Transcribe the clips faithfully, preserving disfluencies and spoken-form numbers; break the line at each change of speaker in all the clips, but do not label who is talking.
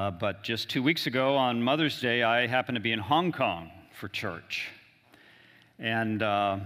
Uh, but just two weeks ago on Mother's Day, I happened to be in Hong Kong for church. And uh,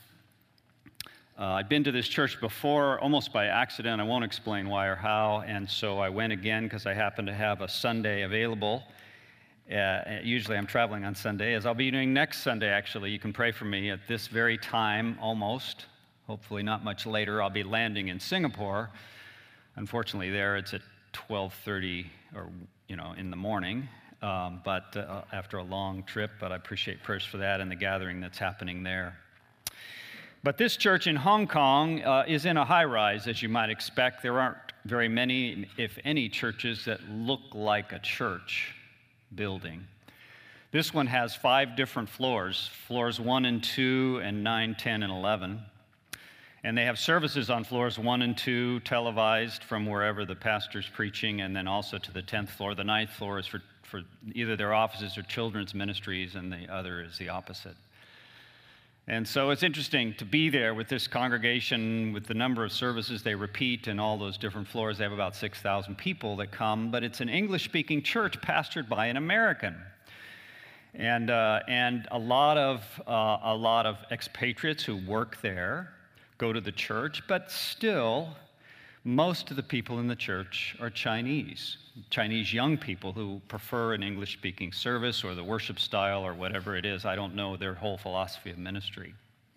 uh, I'd been to this church before, almost by accident. I won't explain why or how. And so I went again because I happened to have a Sunday available. Uh, usually I'm traveling on Sunday, as I'll be doing next Sunday, actually. You can pray for me at this very time, almost. Hopefully not much later. I'll be landing in Singapore. Unfortunately, there it's at twelve thirty or, you know, in the morning, um, but uh, after a long trip, but I appreciate prayers for that and the gathering that's happening there. But this church in Hong Kong uh, is in a high-rise, as you might expect. There aren't very many, if any, churches that look like a church building. This one has five different floors, floors one and two and nine, ten, and eleven. And they have services on floors one and two, televised from wherever the pastor's preaching, and then also to the tenth floor. The ninth floor is for, for either their offices or children's ministries, and the other is the opposite. And so it's interesting to be there with this congregation, with the number of services they repeat and all those different floors. They have about six thousand people that come, but it's an English-speaking church pastored by an American. And, uh, and a lot of, uh, a lot of expatriates who work there go to the church, but still, most of the people in the church are Chinese. Chinese young people who prefer an English-speaking service or the worship style or whatever it is. I don't know their whole philosophy of ministry.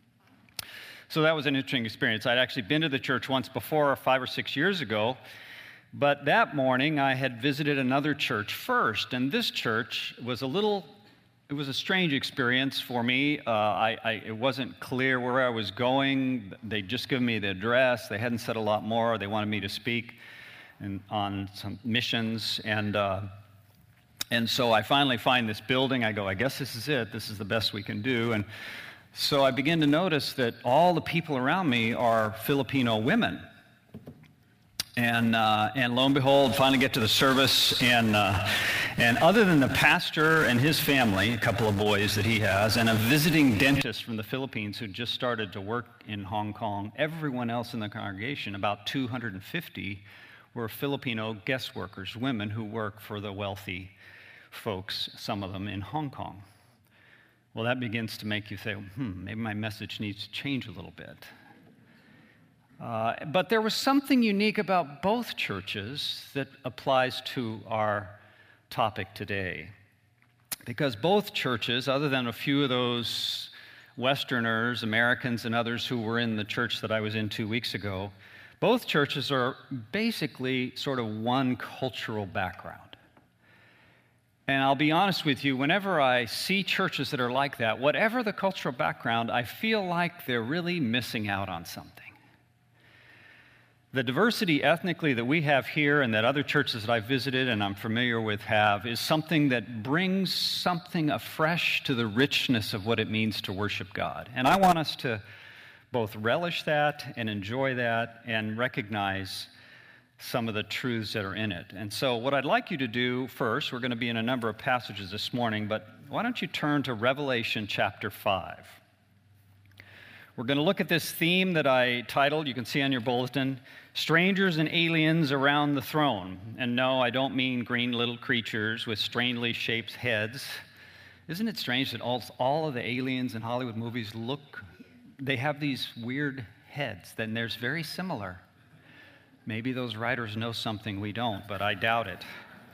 So that was an interesting experience. I'd actually been to the church once before, five or six years ago, but that morning I had visited another church first, and this church was a little It was a strange experience for me. Uh, I, I, it wasn't clear where I was going. They'd just given me the address. They hadn't said a lot more. They wanted me to speak and, on some missions. And, uh, and so I finally find this building. I go, I guess this is it. This is the best we can do. And so I begin to notice that all the people around me are Filipino women. And uh, and lo and behold, finally get to the service, and uh, and other than the pastor and his family, a couple of boys that he has, and a visiting dentist from the Philippines who just started to work in Hong Kong, everyone else in the congregation, about two hundred fifty, were Filipino guest workers, women who work for the wealthy folks, some of them in Hong Kong. Well, that begins to make you say, hmm, maybe my message needs to change a little bit. Uh, but there was something unique about both churches that applies to our topic today. Because both churches, other than a few of those Westerners, Americans, and others who were in the church that I was in two weeks ago, both churches are basically sort of one cultural background. And I'll be honest with you, whenever I see churches that are like that, whatever the cultural background, I feel like they're really missing out on something. The diversity ethnically that we have here and that other churches that I've visited and I'm familiar with have is something that brings something afresh to the richness of what it means to worship God. And I want us to both relish that and enjoy that and recognize some of the truths that are in it. And so what I'd like you to do first, we're going to be in a number of passages this morning, but why don't you turn to Revelation chapter five. We're going to look at this theme that I titled, you can see on your bulletin, Strangers and Aliens Around the Throne. And no, I don't mean green little creatures with strangely shaped heads. Isn't it strange that all, all of the aliens in Hollywood movies look, they have these weird heads, and they're very similar. Maybe those writers know something we don't, but I doubt it.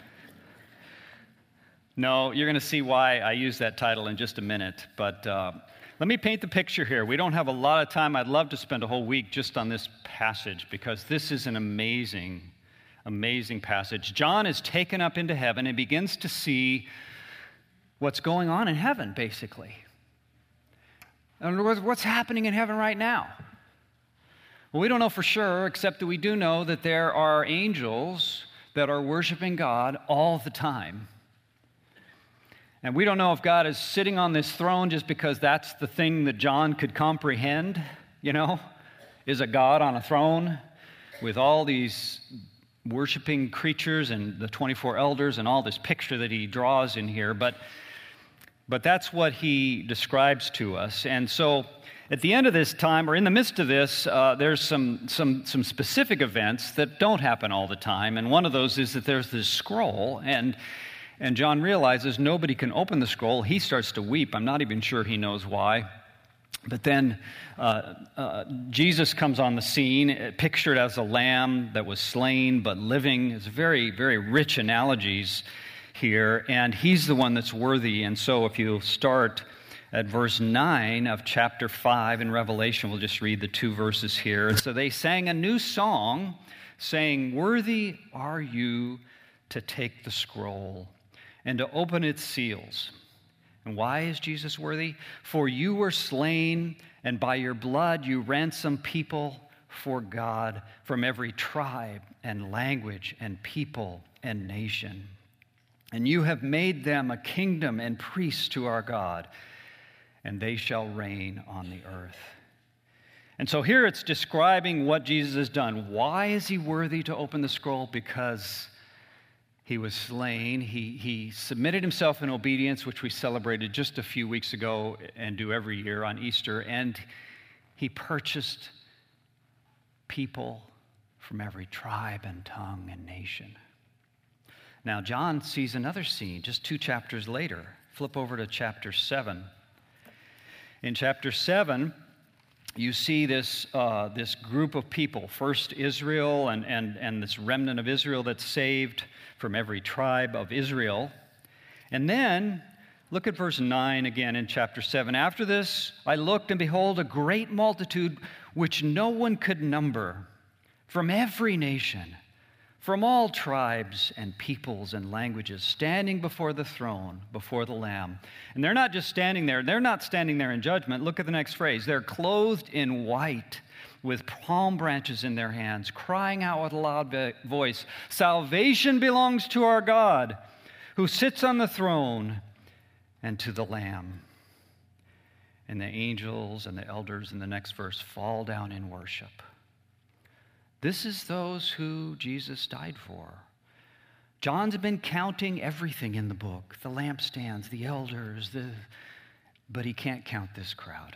No, you're going to see why I use that title in just a minute, but uh, let me paint the picture here. We don't have a lot of time. I'd love to spend a whole week just on this passage because this is an amazing, amazing passage. John is taken up into heaven and begins to see what's going on in heaven, basically. And what's happening in heaven right now? Well, we don't know for sure, except that we do know that there are angels that are worshiping God all the time. And we don't know if God is sitting on this throne just because that's the thing that John could comprehend, you know, is a God on a throne with all these worshiping creatures and the twenty-four elders and all this picture that he draws in here. But, but that's what he describes to us. And so at the end of this time, or in the midst of this, uh, there's some, some, some specific events that don't happen all the time. And one of those is that there's this scroll, and, and John realizes nobody can open the scroll. He starts to weep. I'm not even sure he knows why. But then uh, uh, Jesus comes on the scene, pictured as a lamb that was slain but living. It's very, very rich analogies here, and he's the one that's worthy. And so if you start at verse nine of chapter five in Revelation, we'll just read the two verses here. And so they sang a new song, saying, "Worthy are you to take the scroll and to open its seals." And why is Jesus worthy? "For you were slain, and by your blood you ransomed people for God from every tribe and language and people and nation. And you have made them a kingdom and priests to our God, and they shall reign on the earth." And so here it's describing what Jesus has done. Why is he worthy to open the scroll? Because he was slain. He, he submitted himself in obedience, which we celebrated just a few weeks ago and do every year on Easter. And he purchased people from every tribe and tongue and nation. Now, John sees another scene just two chapters later. Flip over to chapter seven. In chapter seven, you see this, uh, this group of people. First, Israel and, and, and this remnant of Israel that's saved from every tribe of Israel. And then, look at verse nine again in chapter seven. "After this, I looked, and behold, a great multitude which no one could number, from every nation, from all tribes and peoples and languages, standing before the throne, before the Lamb." And they're not just standing there. They're not standing there in judgment. Look at the next phrase. "They're clothed in white, with palm branches in their hands, crying out with a loud voice, 'Salvation belongs to our God, who sits on the throne, and to the Lamb.' And the angels and the elders in the next verse fall down in worship." This is those who Jesus died for. John's been counting everything in the book, the lampstands, the elders, the, but he can't count this crowd.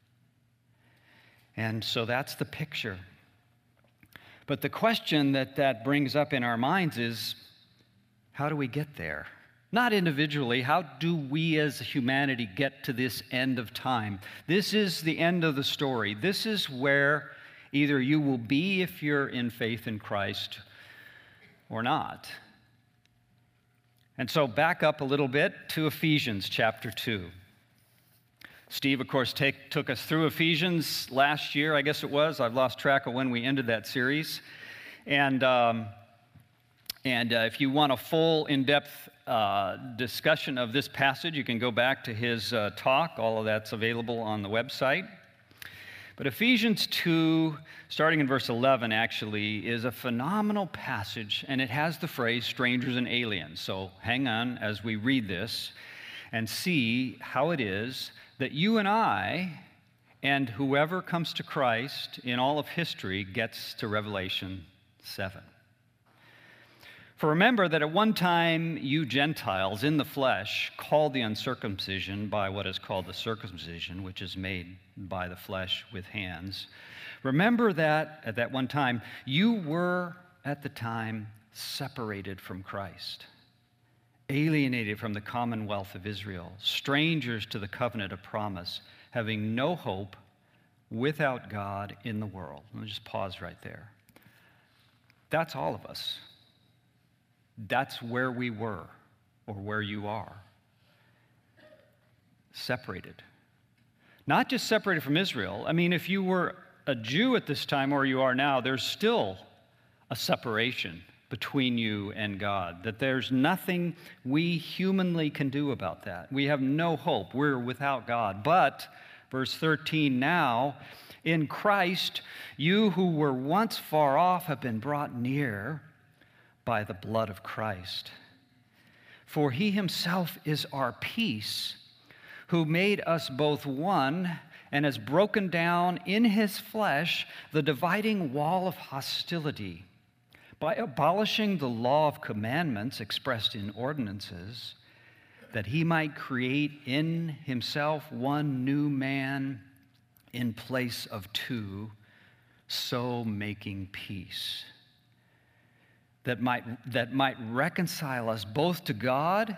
And so that's the picture. But the question that that brings up in our minds is, how do we get there? Not individually. How do we as humanity get to this end of time? This is the end of the story. This is where either you will be if you're in faith in Christ or not. And so back up a little bit to Ephesians chapter two. Steve, of course, take, took us through Ephesians last year, I guess it was. I've lost track of when we ended that series. And, um, and uh, if you want a full, in-depth uh, discussion of this passage, you can go back to his uh, talk. All of that's available on the website. But Ephesians two, starting in verse eleven, actually, is a phenomenal passage, and it has the phrase strangers and aliens. So hang on as we read this and see how it is that you and I and whoever comes to Christ in all of history gets to Revelation seven. For remember that at one time you Gentiles in the flesh, called the uncircumcision by what is called the circumcision, which is made by the flesh with hands. Remember that at that one time you were at the time separated from Christ, alienated from the commonwealth of Israel, strangers to the covenant of promise, having no hope, without God in the world. Let me just pause right there. That's all of us. That's where we were, or where you are. Separated. Not just separated from Israel. I mean, if you were a Jew at this time, or you are now, there's still a separation between you and God. That there's nothing we humanly can do about that. We have no hope. We're without God. But, verse thirteen, now, in Christ, you who were once far off have been brought near by the blood of Christ. For he himself is our peace, who made us both one and has broken down in his flesh the dividing wall of hostility by abolishing the law of commandments expressed in ordinances, that he might create in himself one new man in place of two, so making peace, that might, that might reconcile us both to God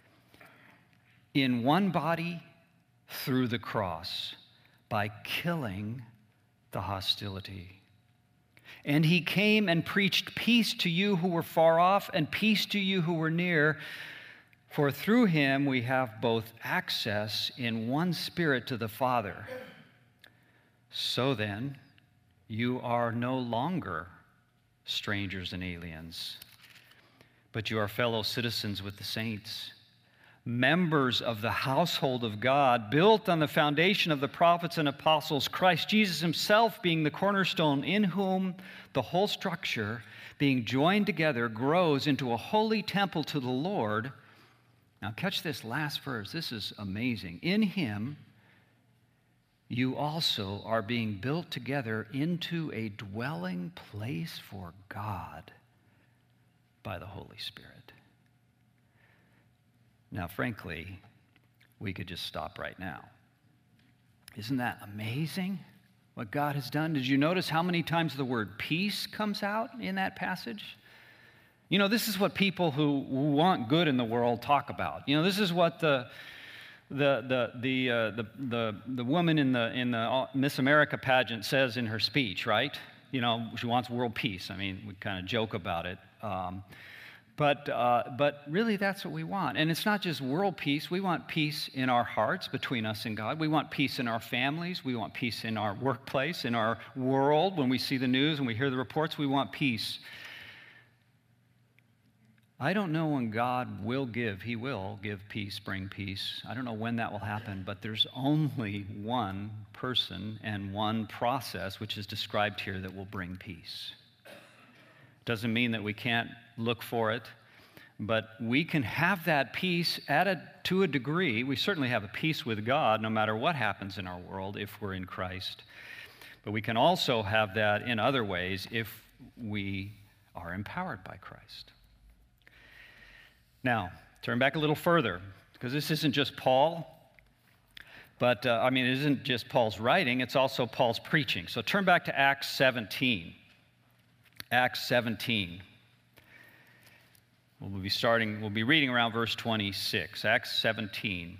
in one body through the cross by killing the hostility. And he came and preached peace to you who were far off and peace to you who were near. For through him we have both access in one Spirit to the Father. So then, you are no longer strangers and aliens, but you are fellow citizens with the saints, members of the household of God, built on the foundation of the prophets and apostles, Christ Jesus himself being the cornerstone, in whom the whole structure, being joined together, grows into a holy temple to the Lord. Now catch this last verse. This is amazing. In him, you also are being built together into a dwelling place for God by the Holy Spirit. Now, frankly, we could just stop right now. Isn't that amazing what God has done? Did you notice how many times the word peace comes out in that passage? You know, this is what people who want good in the world talk about. You know, this is what the The the the uh, the the the woman in the in the Miss America pageant says in her speech, right? You know, she wants world peace. I mean, we kind of joke about it, um, but uh, but really, that's what we want. And it's not just world peace. We want peace in our hearts between us and God. We want peace in our families. We want peace in our workplace, in our world. When we see the news and we hear the reports, we want peace. I don't know when God will give. He will give peace, bring peace. I don't know when that will happen, but there's only one person and one process which is described here that will bring peace. Doesn't mean that we can't look for it, but we can have that peace at a, to a degree. We certainly have a peace with God no matter what happens in our world if we're in Christ. But we can also have that in other ways if we are empowered by Christ. Now, turn back a little further, because this isn't just Paul, but, uh, I mean, it isn't just Paul's writing, it's also Paul's preaching. So turn back to Acts seventeen. Acts seventeen. We'll be starting, we'll be reading around verse twenty-six. Acts seventeen.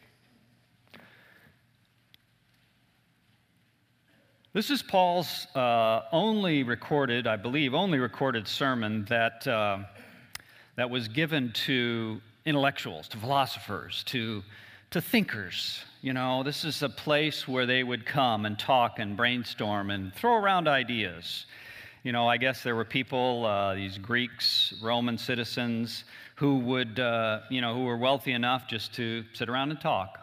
This is Paul's uh, only recorded, I believe, only recorded sermon that... Uh, that was given to intellectuals, to philosophers, to, to thinkers. You know, this is a place where they would come and talk and brainstorm and throw around ideas. You know, I guess there were people, uh, these Greeks, Roman citizens, who would, uh, you know, who were wealthy enough just to sit around and talk.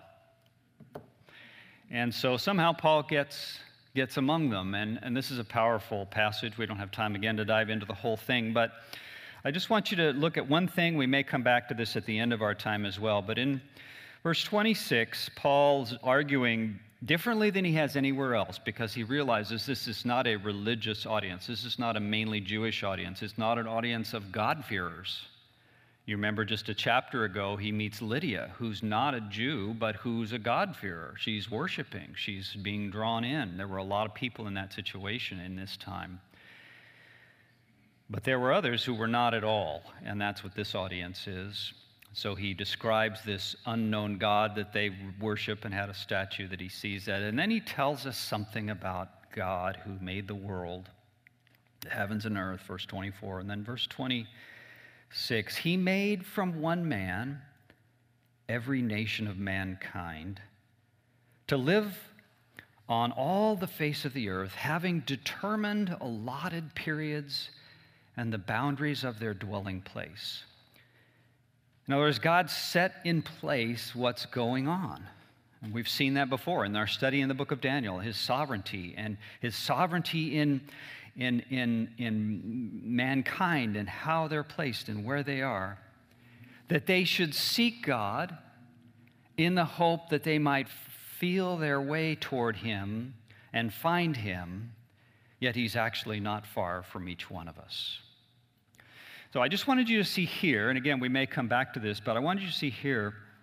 And so somehow Paul gets gets among them, and, and this is a powerful passage. We don't have time again to dive into the whole thing, but I just want you to look at one thing. We may come back to this at the end of our time as well. But in verse twenty-six, Paul's arguing differently than he has anywhere else because he realizes this is not a religious audience. This is not a mainly Jewish audience. It's not an audience of God-fearers. You remember just a chapter ago, he meets Lydia, who's not a Jew, but who's a God-fearer. She's worshiping. She's being drawn in. There were a lot of people in that situation in this time. But there were others who were not at all, and that's what this audience is. So he describes this unknown God that they worship and had a statue that he sees at. And then he tells us something about God who made the world, the heavens and earth, verse twenty-four. And then verse twenty-six, he made from one man every nation of mankind to live on all the face of the earth, having determined allotted periods and the boundaries of their dwelling place. In other words, God set in place what's going on. And we've seen that before in our study in the book of Daniel, his sovereignty and his sovereignty in, in, in, in mankind and how they're placed and where they are. That they should seek God in the hope that they might feel their way toward him and find him, yet he's actually not far from each one of us. So I just wanted you to see here, and again, we may come back to this, but I wanted you to see here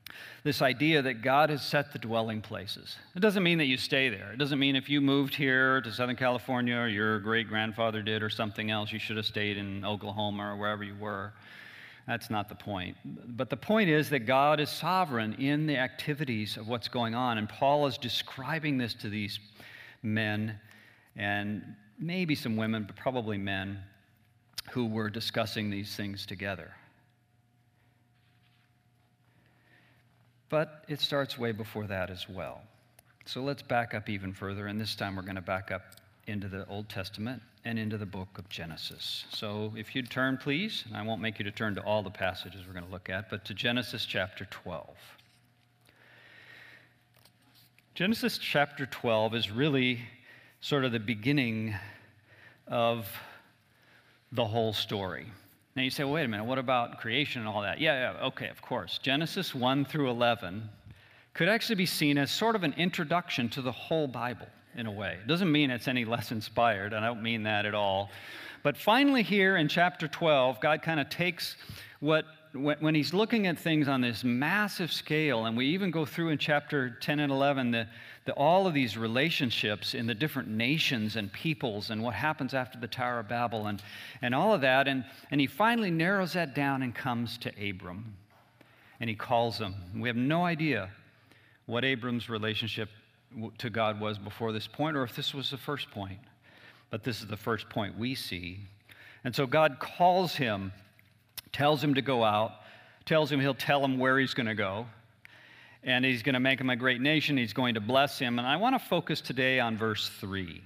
This idea that God has set the dwelling places. It doesn't mean that you stay there. It doesn't mean if you moved here to Southern California or your great-grandfather did or something else, you should have stayed in Oklahoma or wherever you were. That's not the point. But the point is that God is sovereign in the activities of what's going on. And Paul is describing this to these men and maybe some women, but probably men, who were discussing these things together. But it starts way before that as well. So let's back up even further, and this time we're going to back up into the Old Testament and into the book of Genesis. So if you'd turn, please, and I won't make you to turn to all the passages we're going to look at, but to Genesis chapter twelve. Genesis chapter twelve is really sort of the beginning of the whole story. Now you say, well, wait a minute, what about creation and all that? Yeah, yeah, okay, of course. Genesis one through eleven could actually be seen as sort of an introduction to the whole Bible in a way. It doesn't mean it's any less inspired, and I don't mean that at all. But finally here in chapter twelve, God kind of takes what, when he's looking at things on this massive scale, and we even go through in chapter ten and eleven, the, the, all of these relationships in the different nations and peoples and what happens after the Tower of Babel and, and all of that, and, and he finally narrows that down and comes to Abram, and he calls him. We have no idea what Abram's relationship to God was before this point, or if this was the first point. But this is the first point we see. And so God calls him, tells him to go out, tells him he'll tell him where he's going to go, and he's going to make him a great nation. He's going to bless him. And I want to focus today on verse three,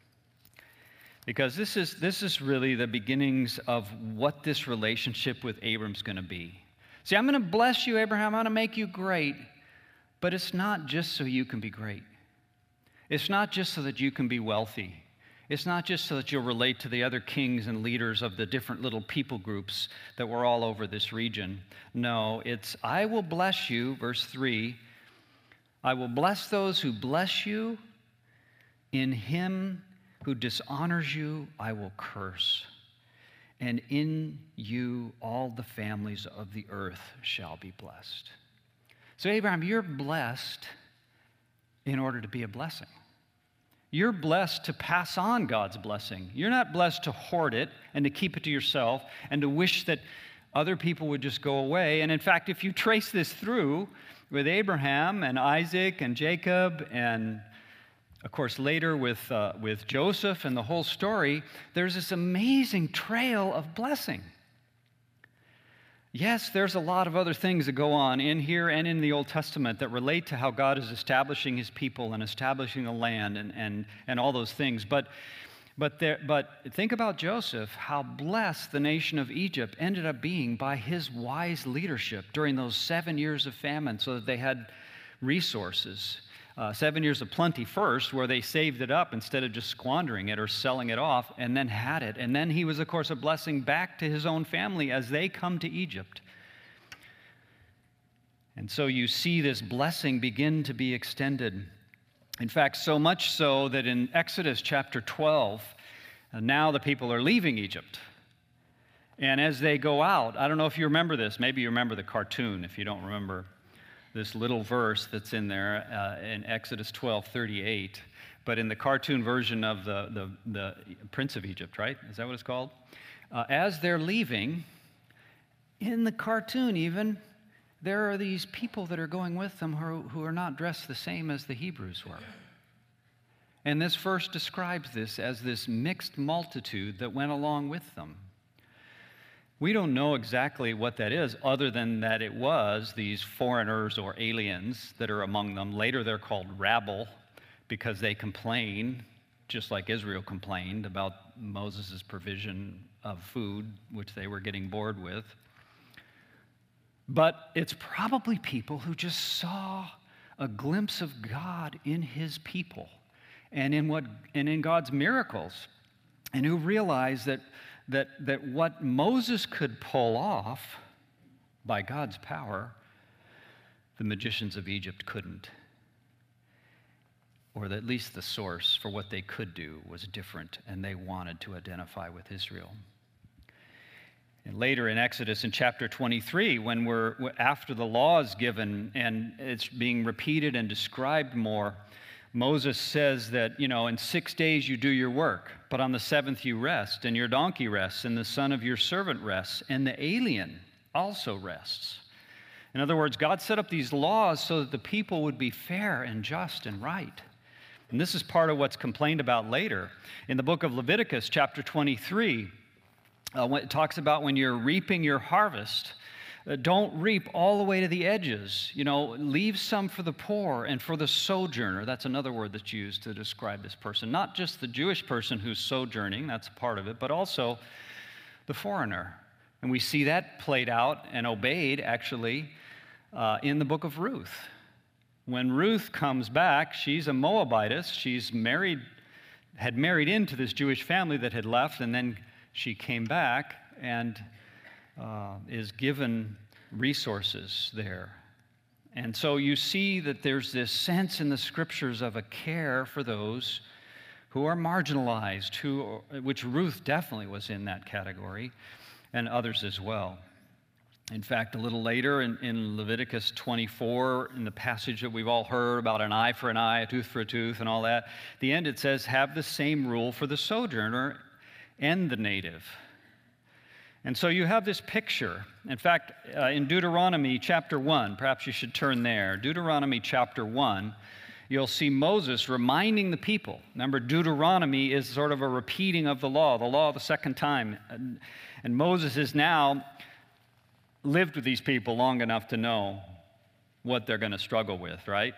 because this is, this is really the beginnings of what this relationship with Abram's going to be. See, I'm going to bless you, Abraham. I'm going to make you great, but it's not just so you can be great. It's not just so that you can be wealthy. It's not just so that you'll relate to the other kings and leaders of the different little people groups that were all over this region. No, it's, I will bless you, verse three, I will bless those who bless you. In him who dishonors you, I will curse. And in you all the families of the earth shall be blessed. So Abraham, you're blessed in order to be a blessing. You're blessed to pass on God's blessing. You're not blessed to hoard it and to keep it to yourself and to wish that other people would just go away. And in fact, if you trace this through with Abraham and Isaac and Jacob and, of course, later with, uh, with Joseph and the whole story, there's this amazing trail of blessing. Yes, there's a lot of other things that go on in here and in the Old Testament that relate to how God is establishing his people and establishing the land and, and, and all those things. But, but, there, but think about Joseph, how blessed the nation of Egypt ended up being by his wise leadership during those seven years of famine so that they had resources. Uh, seven years of plenty first, where they saved it up instead of just squandering it or selling it off, and then had it. And then he was, of course, a blessing back to his own family as they come to Egypt. And so you see this blessing begin to be extended. In fact, so much so that in Exodus chapter twelve, uh, now the people are leaving Egypt. And as they go out, I don't know if you remember this, maybe you remember the cartoon if you don't remember this little verse that's in there uh, in Exodus twelve thirty-eight, but in the cartoon version of the, the, the Prince of Egypt, right? Is that what it's called? Uh, as they're leaving, in the cartoon even, there are these people that are going with them who are, who are not dressed the same as the Hebrews were. And this verse describes this as this mixed multitude that went along with them. We don't know exactly what that is, other than that it was these foreigners or aliens that are among them. Later they're called rabble because they complain, just like Israel complained about Moses' provision of food, which they were getting bored with. But it's probably people who just saw a glimpse of God in his people and in what and in God's miracles, and who realized that That, that what Moses could pull off by God's power, the magicians of Egypt couldn't. Or that at least the source for what they could do was different, and they wanted to identify with Israel. And later in Exodus in chapter twenty-three, when we're after the law is given and it's being repeated and described more, Moses says that, you know, in six days you do your work, but on the seventh you rest, and your donkey rests, and the son of your servant rests, and the alien also rests. In other words, God set up these laws so that the people would be fair and just and right. And this is part of what's complained about later. In the book of Leviticus, chapter twenty-three, Uh, when it talks about when you're reaping your harvest, uh, don't reap all the way to the edges. You know, leave some for the poor and for the sojourner. That's another word that's used to describe this person. Not just the Jewish person who's sojourning, that's part of it, but also the foreigner. And we see that played out and obeyed, actually, uh, in the book of Ruth. When Ruth comes back, she's a Moabitess. She's married, had married into this Jewish family that had left, and then she came back and uh, is given resources there. And so you see that there's this sense in the scriptures of a care for those who are marginalized, who, which Ruth definitely was in that category, and others as well. In fact, a little later in, in Leviticus twenty-four, in the passage that we've all heard about an eye for an eye, a tooth for a tooth, and all that, at the end it says, have the same rule for the sojourner and the native. And so you have this picture. In fact, uh, in Deuteronomy chapter one, perhaps you should turn there. Deuteronomy chapter one, you'll see Moses reminding the people. Remember, Deuteronomy is sort of a repeating of the law, the law the second time. And, and Moses has now lived with these people long enough to know what they're going to struggle with, right?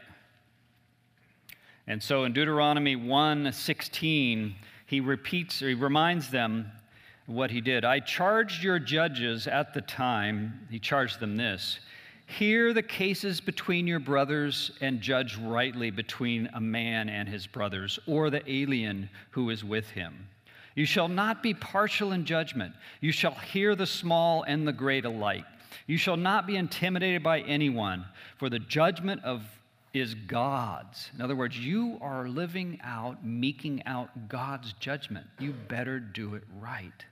And so in Deuteronomy one sixteen, he repeats, or he reminds them what he did. I charged your judges at the time, he charged them this, hear the cases between your brothers and judge rightly between a man and his brothers, or the alien who is with him. You shall not be partial in judgment. You shall hear the small and the great alike. You shall not be intimidated by anyone, for the judgment of is God's. In other words, you are living out, meeking out God's judgment. You better do it right.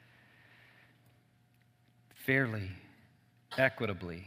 Fairly, equitably.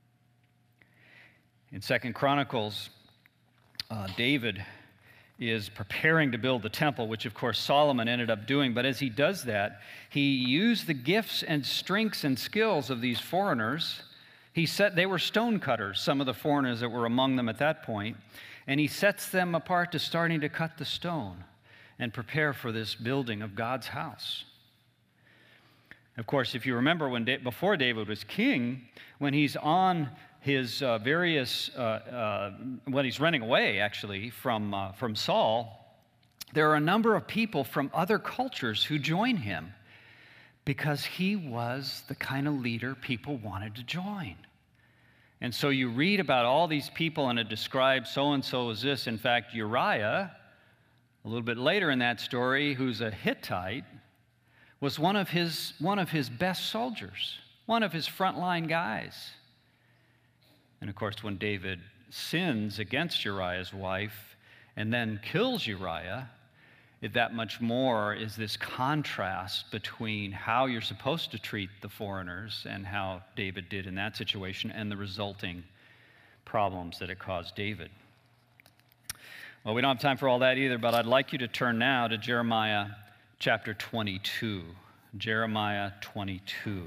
In Second Chronicles, uh, David is preparing to build the temple, which of course Solomon ended up doing. But as he does that, he used the gifts and strengths and skills of these foreigners. He set, they were stone cutters, some of the foreigners that were among them at that point, and he sets them apart to starting to cut the stone and prepare for this building of God's house. Of course, if you remember, when da- before David was king, when he's on his uh, various, uh, uh, when he's running away, actually, from, uh, from Saul, there are a number of people from other cultures who join him because he was the kind of leader people wanted to join. And so you read about all these people, and it describes so-and-so is this. In fact, Uriah, a little bit later in that story, who's a Hittite, was one of his, one of his best soldiers, one of his frontline guys. And of course, when David sins against Uriah's wife and then kills Uriah, it that much more is this contrast between how you're supposed to treat the foreigners and how David did in that situation and the resulting problems that it caused David. Well, we don't have time for all that either, but I'd like you to turn now to Jeremiah chapter twenty-two. Jeremiah twenty-two.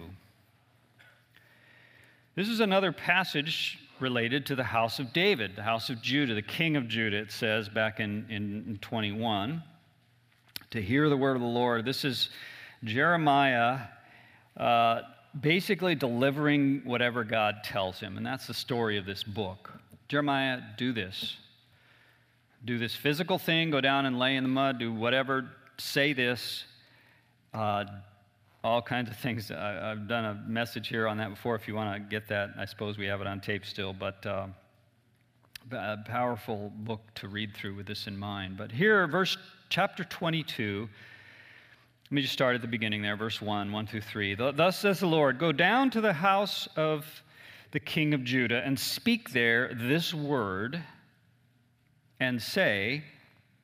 This is another passage related to the house of David, the house of Judah, the king of Judah, it says back in, in twenty-one. To hear the word of the Lord. This is Jeremiah uh, basically delivering whatever God tells him, and that's the story of this book. Jeremiah, do this. Do this physical thing, go down and lay in the mud, do whatever, say this, uh, all kinds of things. I, I've done a message here on that before if you want to get that. I suppose we have it on tape still, but uh, a powerful book to read through with this in mind. But here, verse chapter twenty-two, let me just start at the beginning there, verse one, one through three. Thus says the Lord, go down to the house of the king of Judah and speak there this word and say,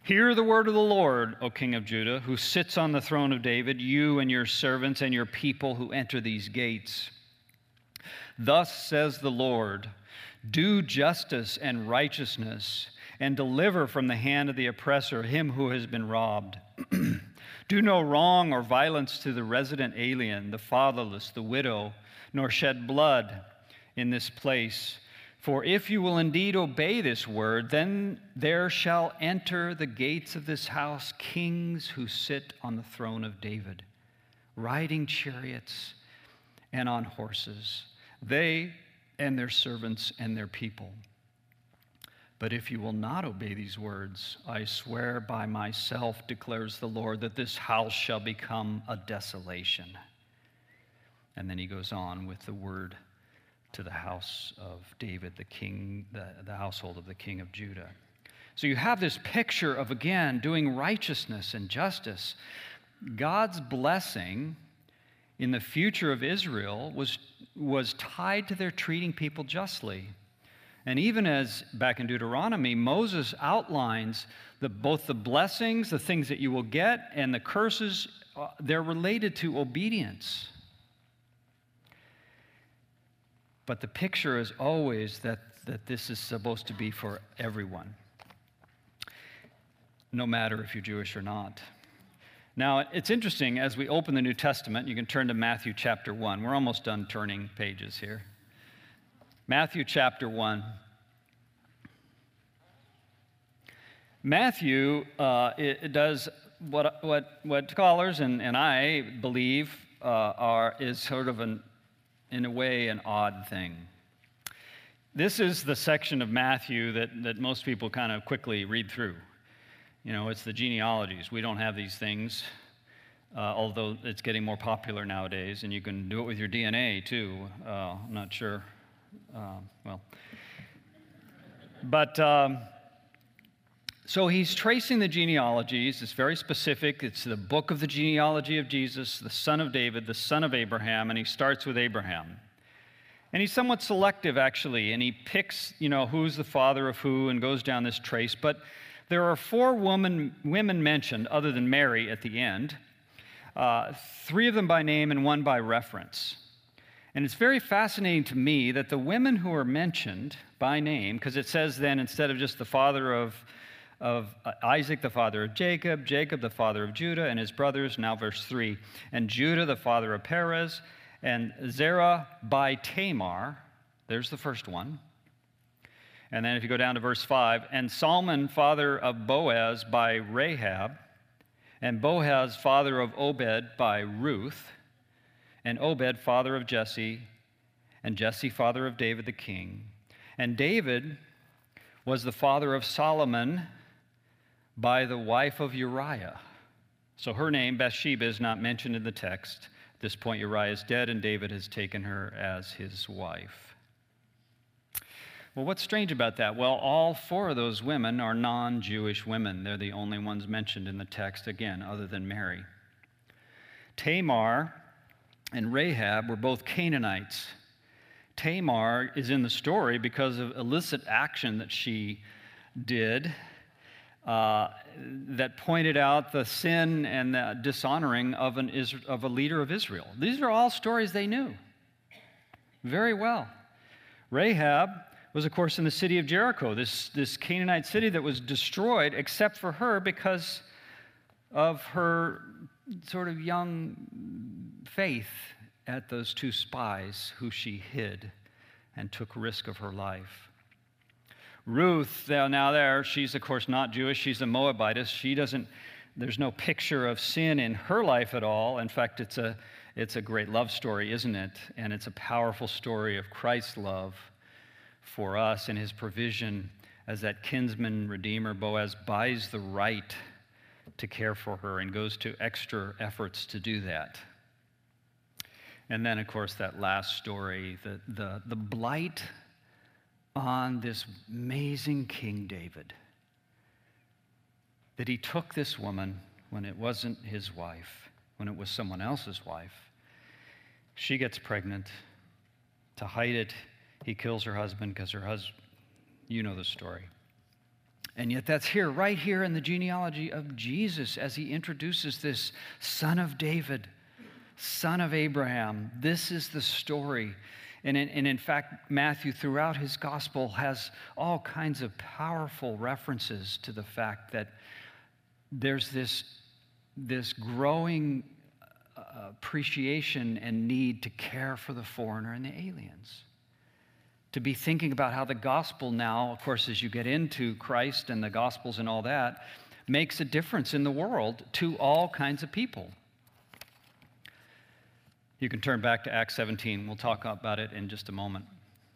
Hear the word of the Lord, O King of Judah, who sits on the throne of David, you and your servants and your people who enter these gates. Thus says the Lord, do justice and righteousness, and deliver from the hand of the oppressor him who has been robbed. Do no wrong or violence to the resident alien, the fatherless, the widow, nor shed blood in this place. For if you will indeed obey this word, then there shall enter the gates of this house kings who sit on the throne of David, riding chariots and on horses, they and their servants and their people. But if you will not obey these words, I swear by myself, declares the Lord, that this house shall become a desolation. And then he goes on with the word to the house of David, the king, the, the household of the king of Judah. So you have this picture of, again, doing righteousness and justice. God's blessing in the future of Israel was, was tied to their treating people justly. And even as, back in Deuteronomy, Moses outlines the, both the blessings, the things that you will get, and the curses, uh, they're related to obedience. But the picture is always that, that this is supposed to be for everyone, no matter if you're Jewish or not. Now, it's interesting, as we open the New Testament, you can turn to Matthew chapter one. We're almost done turning pages here. Matthew chapter one. Matthew uh, it, it does what, what, what scholars and, and I believe uh, are, is sort of, an, in a way, an odd thing. This is the section of Matthew that, that most people kind of quickly read through. You know, it's the genealogies. We don't have these things, uh, although it's getting more popular nowadays, and you can do it with your D N A, too. Uh, I'm not sure. Uh, well, but um, so he's tracing the genealogies. It's very specific. It's the book of the genealogy of Jesus, the son of David, the son of Abraham, and he starts with Abraham. And he's somewhat selective, actually, and he picks, you know, who's the father of who and goes down this trace. But there are four woman, women mentioned, other than Mary at the end, uh, three of them by name and one by reference. And it's very fascinating to me that the women who are mentioned by name, because it says then instead of just the father of, of Isaac, the father of Jacob, Jacob, the father of Judah and his brothers, now verse three, and Judah, the father of Perez, and Zerah by Tamar, there's the first one. And then if you go down to verse five, and Salmon, father of Boaz by Rahab, and Boaz, father of Obed by Ruth, and Obed, father of Jesse, and Jesse, father of David the king. And David was the father of Solomon by the wife of Uriah. So her name, Bathsheba, is not mentioned in the text. At this point, Uriah is dead, and David has taken her as his wife. Well, what's strange about that? Well, all four of those women are non-Jewish women. They're the only ones mentioned in the text, again, other than Mary. Tamar and Rahab were both Canaanites. Tamar is in the story because of illicit action that she did uh, that pointed out the sin and the dishonoring of, an, of a leader of Israel. These are all stories they knew very well. Rahab was, of course, in the city of Jericho, this, this Canaanite city that was destroyed except for her because of her sort of young faith at those two spies who she hid and took risk of her life. Ruth, now there, she's of course not Jewish, she's a Moabitess. She doesn't, there's no picture of sin in her life at all. In fact, it's a, it's a great love story, isn't it? And it's a powerful story of Christ's love for us and his provision as that kinsman redeemer, Boaz, buys the right to care for her and goes to extra efforts to do that. And then, of course, that last story, the, the, the blight on this amazing King David, that he took this woman when it wasn't his wife, when it was someone else's wife. She gets pregnant. To hide it, he kills her husband because her husband, you know the story. And yet that's here, right here in the genealogy of Jesus as he introduces this son of David, son of Abraham. This is the story. And in, and in fact, Matthew, throughout his gospel, has all kinds of powerful references to the fact that there's this, this growing appreciation and need to care for the foreigner and the aliens. To be thinking about how the gospel now, of course, as you get into Christ and the gospels and all that, makes a difference in the world to all kinds of people. You can turn back to Acts seventeen. We'll talk about it in just a moment.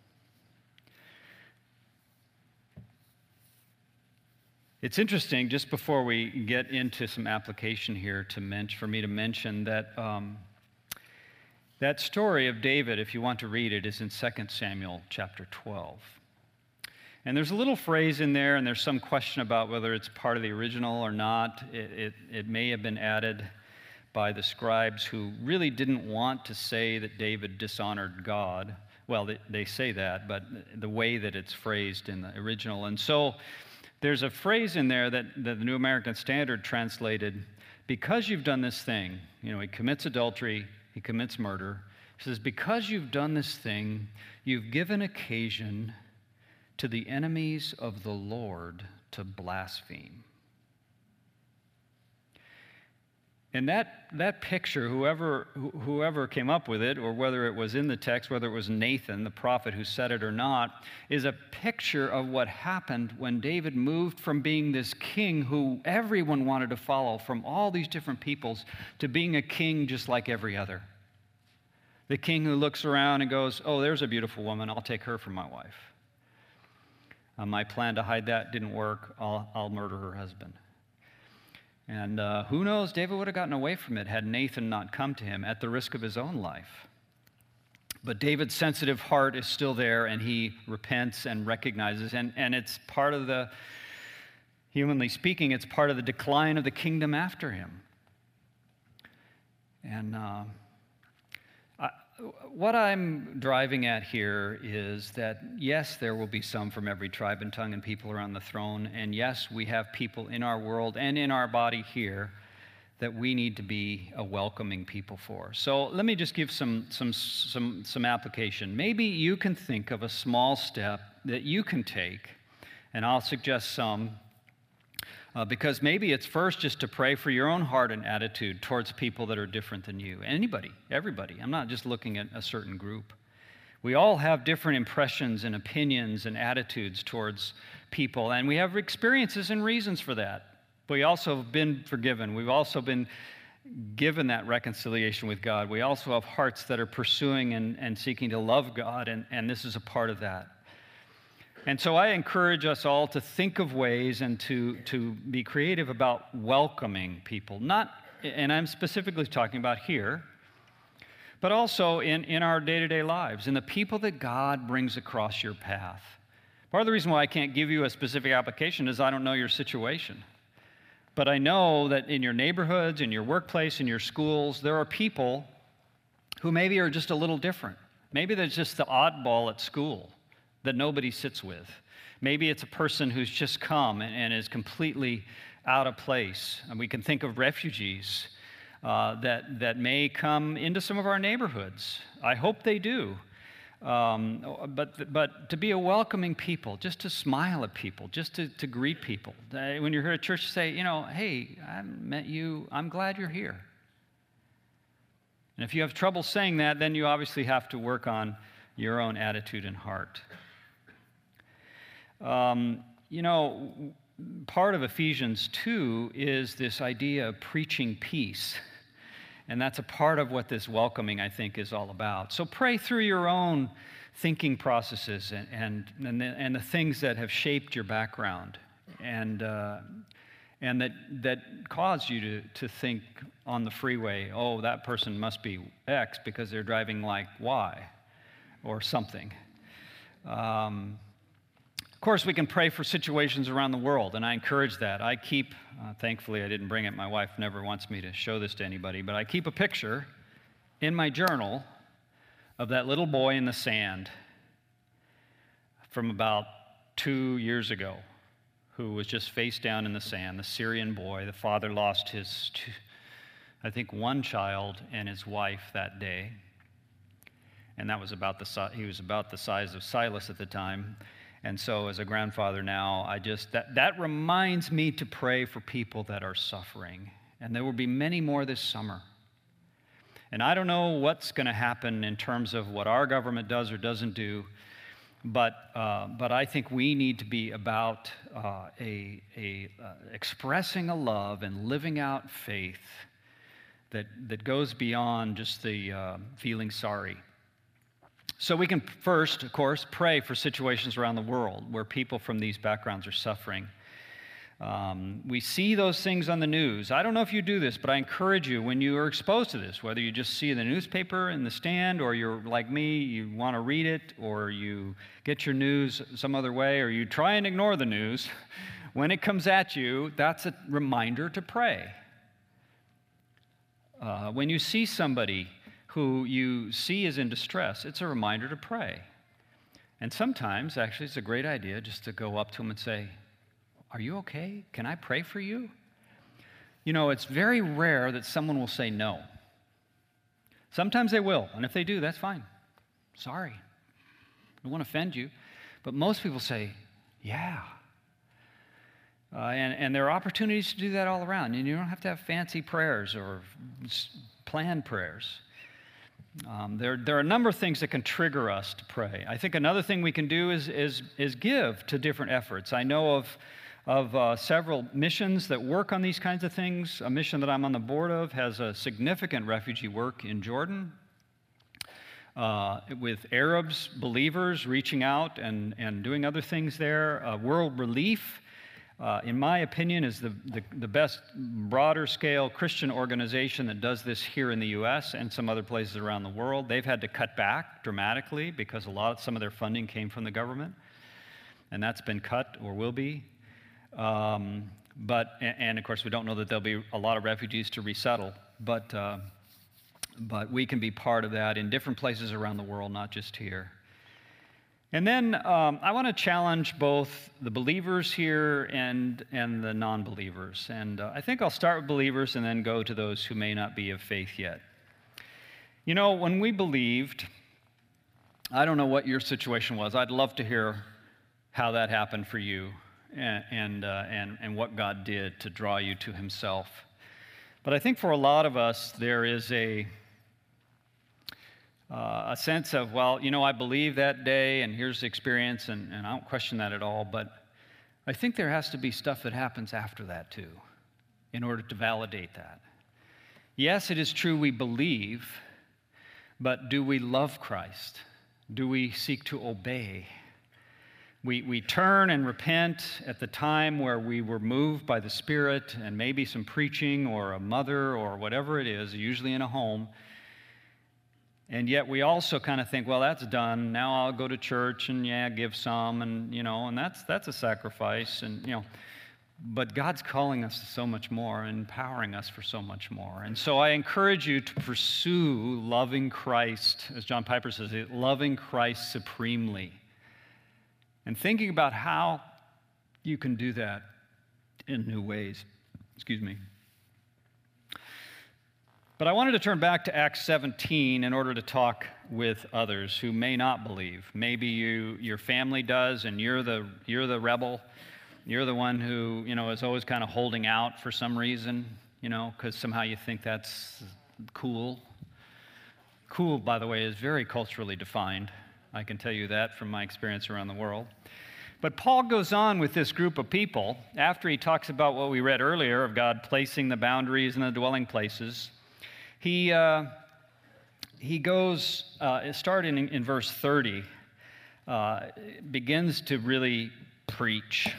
It's interesting, just before we get into some application here, to mention, for me to mention that um, that story of David, if you want to read it, is in Second Samuel chapter twelve. And there's a little phrase in there, and there's some question about whether it's part of the original or not. It, it, it may have been added by the scribes who really didn't want to say that David dishonored God. Well, they, they say that, but the way that it's phrased in the original. And so there's a phrase in there that, that the New American Standard translated, because you've done this thing, you know, he commits adultery, he commits murder. He says, because you've done this thing, you've given occasion to the enemies of the Lord to blaspheme. And that, that picture, whoever, whoever came up with it, or whether it was in the text, whether it was Nathan, the prophet, who said it or not, is a picture of what happened when David moved from being this king who everyone wanted to follow from all these different peoples to being a king just like every other. The king who looks around and goes, oh, there's a beautiful woman, I'll take her for my wife. Uh, my plan to hide that didn't work, I'll, I'll murder her husband. And uh, who knows, David would have gotten away from it had Nathan not come to him at the risk of his own life. But David's sensitive heart is still there, and he repents and recognizes, and, and it's part of the, humanly speaking, it's part of the decline of the kingdom after him. And uh, I, what I'm driving at here is that, yes, there will be some from every tribe and tongue and people around the throne, and yes, we have people in our world and in our body here that we need to be a welcoming people for. So let me just give some, some, some, some application. Maybe you can think of a small step that you can take, and I'll suggest some, uh, because maybe it's first just to pray for your own heart and attitude towards people that are different than you. Anybody, everybody. I'm not just looking at a certain group. We all have different impressions and opinions and attitudes towards people, and we have experiences and reasons for that. We also have been forgiven. We've also been given that reconciliation with God. We also have hearts that are pursuing and, and seeking to love God, and, and this is a part of that. And so I encourage us all to think of ways and to, to be creative about welcoming people. Not, and I'm specifically talking about here, but also in, in our day-to-day lives, in the people that God brings across your path. Part of the reason why I can't give you a specific application is I don't know your situation. But I know that in your neighborhoods, in your workplace, in your schools, there are people who maybe are just a little different. Maybe there's just the oddball at school that nobody sits with. Maybe it's a person who's just come and, and is completely out of place. And we can think of refugees uh, that, that may come into some of our neighborhoods. I hope they do. Um, but, but to be a welcoming people, just to smile at people, just to, to greet people. When you're here at church, say, you know, hey, I met you, I'm glad you're here. And if you have trouble saying that, then you obviously have to work on your own attitude and heart. Um, you know, part of Ephesians two is this idea of preaching peace. And that's a part of what this welcoming, I think, is all about. So pray through your own thinking processes and, and, and, the, and the things that have shaped your background and, uh, and that, that caused you to, to think on the freeway, oh, that person must be X because they're driving like Y or something. Um, Of course, we can pray for situations around the world, and I encourage that. I keep, uh, thankfully I didn't bring it, my wife never wants me to show this to anybody, but I keep a picture in my journal of that little boy in the sand from about two years ago who was just face down in the sand, the Syrian boy. The father lost his, two, I think, one child and his wife that day. And that was about the, he was about the size of Silas at the time. And so as a grandfather now, I just, that, that reminds me to pray for people that are suffering. And there will be many more this summer. And I don't know what's going to happen in terms of what our government does or doesn't do, but uh, but I think we need to be about uh, a, a uh, expressing a love and living out faith that, that goes beyond just the uh, feeling sorry. So we can first, of course, pray for situations around the world where people from these backgrounds are suffering. Um, we see those things on the news. I don't know if you do this, but I encourage you, when you are exposed to this, whether you just see the newspaper in the stand, or you're like me, you want to read it, or you get your news some other way, or you try and ignore the news, when it comes at you, that's a reminder to pray. Uh, when you see somebody who you see is in distress, it's a reminder to pray. And sometimes, actually, it's a great idea just to go up to them and say, "Are you okay? Can I pray for you?" You know, it's very rare that someone will say no. Sometimes they will, and if they do, that's fine. Sorry. I don't want to offend you. But most people say, yeah. Uh, and, and there are opportunities to do that all around. And you don't have to have fancy prayers or planned prayers. Um, there, there are a number of things that can trigger us to pray. I think another thing we can do is, is, is give to different efforts. I know of, of uh, several missions that work on these kinds of things. A mission that I'm on the board of has a significant refugee work in Jordan uh, with Arabs, believers, reaching out and, and doing other things there. Uh, World Relief, Uh, in my opinion, is the, the, the best broader scale Christian organization that does this here in the U S and some other places around the world. They've had to cut back dramatically because a lot of some of their funding came from the government, and that's been cut or will be. Um, but and, and of course, we don't know that there'll be a lot of refugees to resettle, but uh, but we can be part of that in different places around the world, not just here. And then um, I want to challenge both the believers here and, and the non-believers. And uh, I think I'll start with believers and then go to those who may not be of faith yet. You know, when we believed, I don't know what your situation was. I'd love to hear how that happened for you and, and, uh, and, and what God did to draw you to himself. But I think for a lot of us, there is a... Uh, a sense of, well, you know, I believe that day, and here's the experience, and, and I don't question that at all, but I think there has to be stuff that happens after that, too, in order to validate that. Yes, it is true we believe, but do we love Christ? Do we seek to obey? We, we turn and repent at the time where we were moved by the Spirit, and maybe some preaching or a mother or whatever it is, usually in a home. And yet we also kind of think, well, that's done. Now I'll go to church and, yeah, give some, and, you know, and that's that's a sacrifice. And, you know, but God's calling us to so much more and empowering us for so much more. And so I encourage you to pursue loving Christ, as John Piper says, loving Christ supremely. And thinking about how you can do that in new ways. Excuse me. But I wanted to turn back to Acts seventeen in order to talk with others who may not believe. Maybe you, your family does, and you're the you're the rebel. You're the one who, you know, is always kind of holding out for some reason, you know, because somehow you think that's cool. Cool, by the way, is very culturally defined. I can tell you that from my experience around the world. But Paul goes on with this group of people after he talks about what we read earlier of God placing the boundaries and the dwelling places. He, uh, he goes, uh, starting in, in verse thirty, uh, begins to really preach.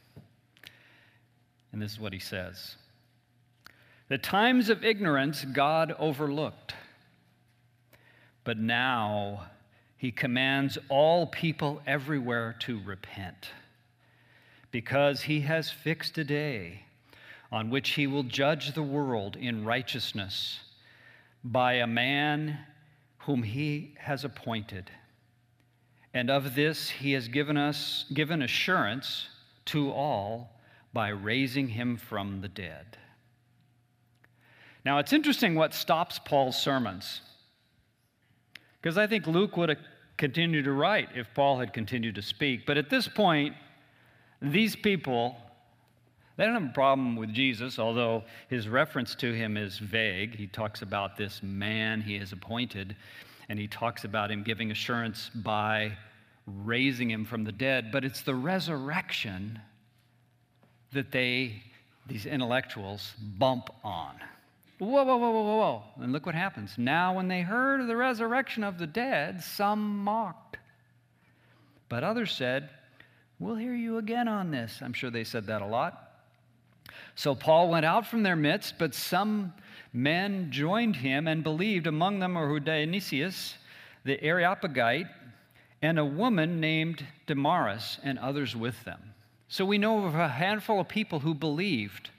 And this is what he says. The times of ignorance God overlooked, but now he commands all people everywhere to repent, because he has fixed a day on which he will judge the world in righteousness by a man whom he has appointed. And of this he has given us given assurance to all by raising him from the dead. Now, it's interesting what stops Paul's sermons, because I think Luke would have continued to write if Paul had continued to speak. But at this point, these people, they don't have a problem with Jesus, although his reference to him is vague. He talks about this man he has appointed, and he talks about him giving assurance by raising him from the dead. But it's the resurrection that they, these intellectuals, bump on. Whoa, whoa, whoa, whoa, whoa, whoa. And look what happens. Now, when they heard of the resurrection of the dead, some mocked. But others said, we'll hear you again on this. I'm sure they said that a lot. So Paul went out from their midst, but some men joined him and believed. Among them were Dionysius, the Areopagite, and a woman named Damaris, and others with them. So we know of a handful of people who believed.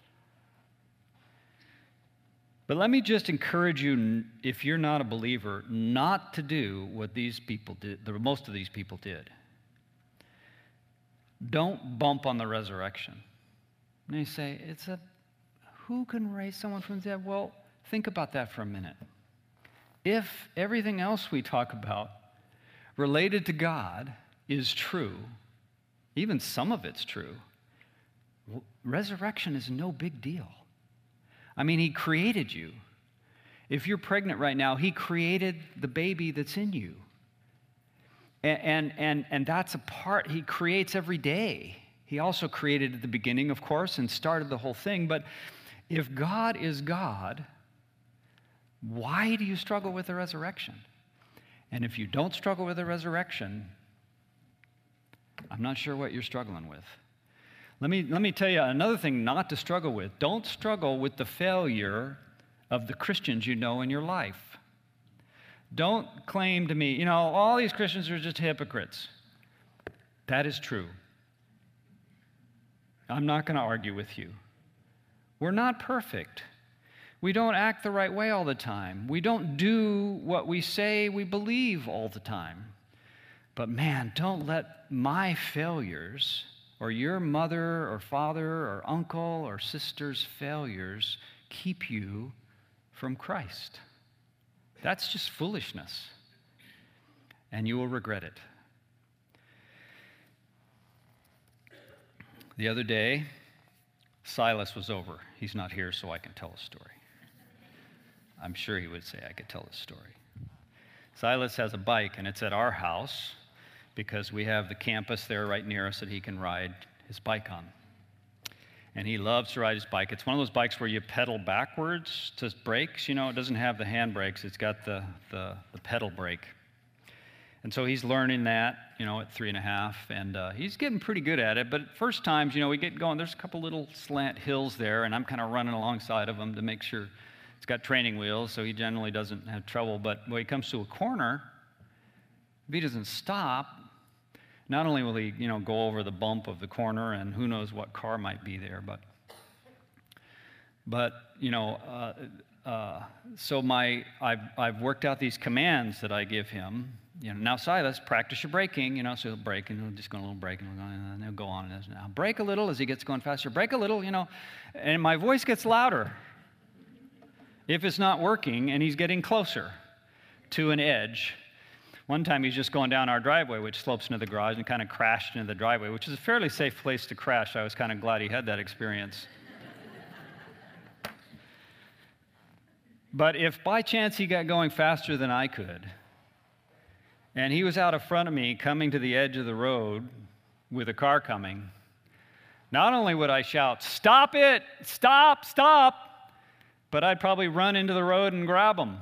But let me just encourage you, if you're not a believer, not to do what these people did, the most of these people did. Don't bump on the resurrection. And you say, it's a, who can raise someone from the dead? Well, think about that for a minute. If everything else we talk about related to God is true, even some of it's true, resurrection is no big deal. I mean, he created you. If you're pregnant right now, he created the baby that's in you. And, and, and, and that's a part he creates every day. He also created at the beginning, of course, and started the whole thing. But if God is God, why do you struggle with the resurrection? And if you don't struggle with the resurrection, I'm not sure what you're struggling with. Let me, let me tell you another thing not to struggle with. Don't struggle with the failure of the Christians you know in your life. Don't claim to me, you know, all these Christians are just hypocrites. That is true. I'm not going to argue with you. We're not perfect. We don't act the right way all the time. We don't do what we say we believe all the time. But man, don't let my failures or your mother or father or uncle or sister's failures keep you from Christ. That's just foolishness, and you will regret it. The other day, Silas was over. He's not here, so I can tell a story. I'm sure he would say I could tell a story. Silas has a bike, and it's at our house, because we have the campus there right near us that he can ride his bike on. And he loves to ride his bike. It's one of those bikes where you pedal backwards to brakes. You know, it doesn't have the hand brakes. It's got the, the, the pedal brake. And so he's learning that, you know, at three and a half, and uh, he's getting pretty good at it. But at first times, you know, we get going. There's a couple little slant hills there, and I'm kind of running alongside of him to make sure it's got training wheels, so he generally doesn't have trouble. But when he comes to a corner, if he doesn't stop, not only will he, you know, go over the bump of the corner, and who knows what car might be there, but, but you know, uh, uh, so my, I've, I've worked out these commands that I give him. You know, now Silas, practice your braking, you know, so he'll brake, and he'll just go a little brake, and, and he'll go on, and now brake a little as he gets going faster, brake a little, you know, and my voice gets louder if it's not working, and he's getting closer to an edge. One time he's just going down our driveway, which slopes into the garage, and kind of crashed into the driveway, which is a fairly safe place to crash. I was kind of glad he had that experience. But if by chance he got going faster than I could, and he was out in front of me coming to the edge of the road with a car coming, not only would I shout, "Stop it! Stop! Stop!" but I'd probably run into the road and grab him.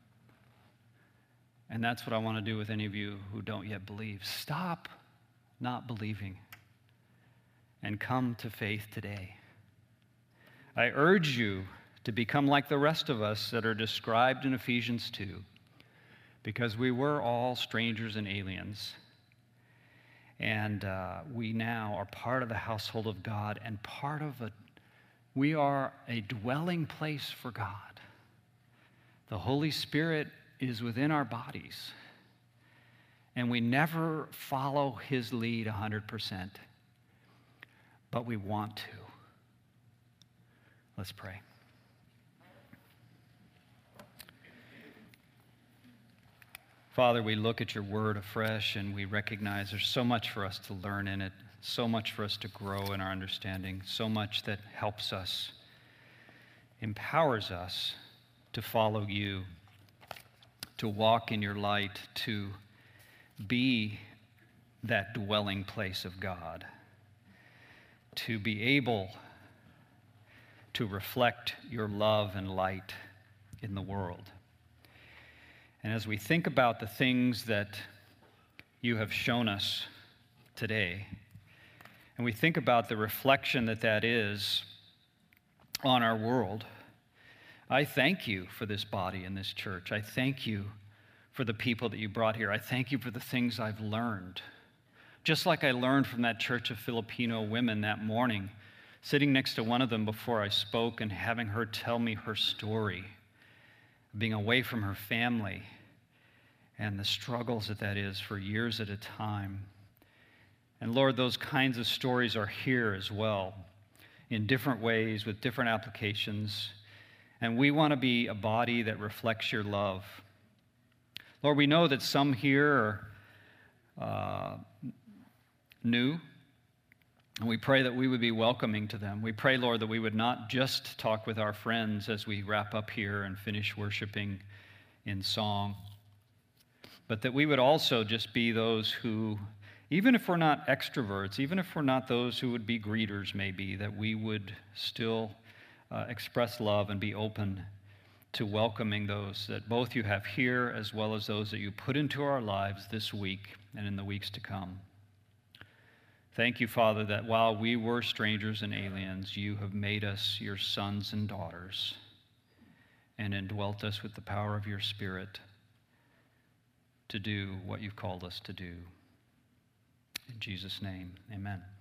And that's what I want to do with any of you who don't yet believe. Stop not believing and come to faith today. I urge you to become like the rest of us that are described in Ephesians two, because we were all strangers and aliens, and uh, we now are part of the household of God, and part of a, we are a dwelling place for God. The Holy Spirit is within our bodies, and we never follow his lead one hundred percent. but we want to. Let's pray. Father, we look at your word afresh and we recognize there's so much for us to learn in it, so much for us to grow in our understanding, so much that helps us, empowers us to follow you, to walk in your light, to be that dwelling place of God, to be able to reflect your love and light in the world. And as we think about the things that you have shown us today, and we think about the reflection that that is on our world, I thank you for this body and this church. I thank you for the people that you brought here. I thank you for the things I've learned. Just like I learned from that church of Filipino women that morning, sitting next to one of them before I spoke and having her tell me her story, being away from her family and the struggles that that is for years at a time. And Lord, those kinds of stories are here as well, in different ways, with different applications. And we want to be a body that reflects your love. Lord, we know that some here are uh, new, and we pray that we would be welcoming to them. We pray, Lord, that we would not just talk with our friends as we wrap up here and finish worshiping in song, but that we would also just be those who, even if we're not extroverts, even if we're not those who would be greeters maybe, that we would still uh, express love and be open to welcoming those that both you have here as well as those that you put into our lives this week and in the weeks to come. Thank you, Father, that while we were strangers and aliens, you have made us your sons and daughters and indwelt us with the power of your Spirit to do what you've called us to do. In Jesus' name, amen.